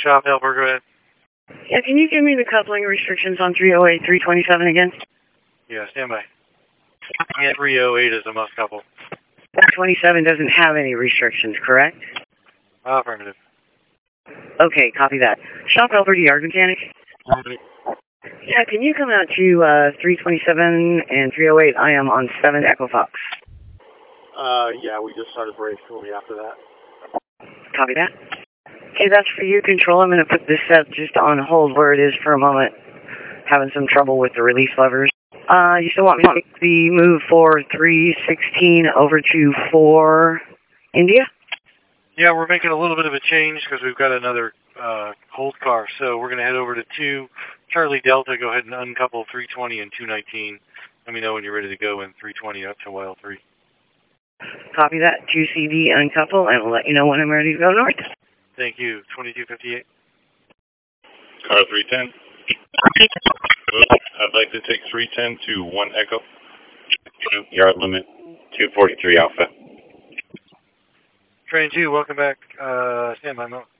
Shop helper, go ahead. Yeah, can you give me the coupling restrictions on 308, 327 again? Yeah, stand by. Yeah, 308 is a must couple. 327 doesn't have any restrictions, correct? Affirmative. Okay, copy that. Shop helper to yard mechanic. Yeah, can you come out to 327 and 308? I am on 7 Echo Fox. Yeah, we just started break. We'll be after that. Copy that. Okay, that's for you, Control. I'm going to put this set just on hold where it is for a moment. Having some trouble with the release levers. You still want me to make the move for 316 over to 4 India? Yeah, we're making a little bit of a change because we've got another hold car. So we're going to head over to 2 Charlie Delta. Go ahead and uncouple 320 and 219. Let me know when you're ready to go in 320 up to Wild 3. Copy that. 2CD uncouple, and we'll let you know when I'm ready to go north. Thank you. 2258. Car 310. I'd like to take 310 to 1 Echo. Yard limit 243 Alpha. Train 2, welcome back. Stand by, Mo.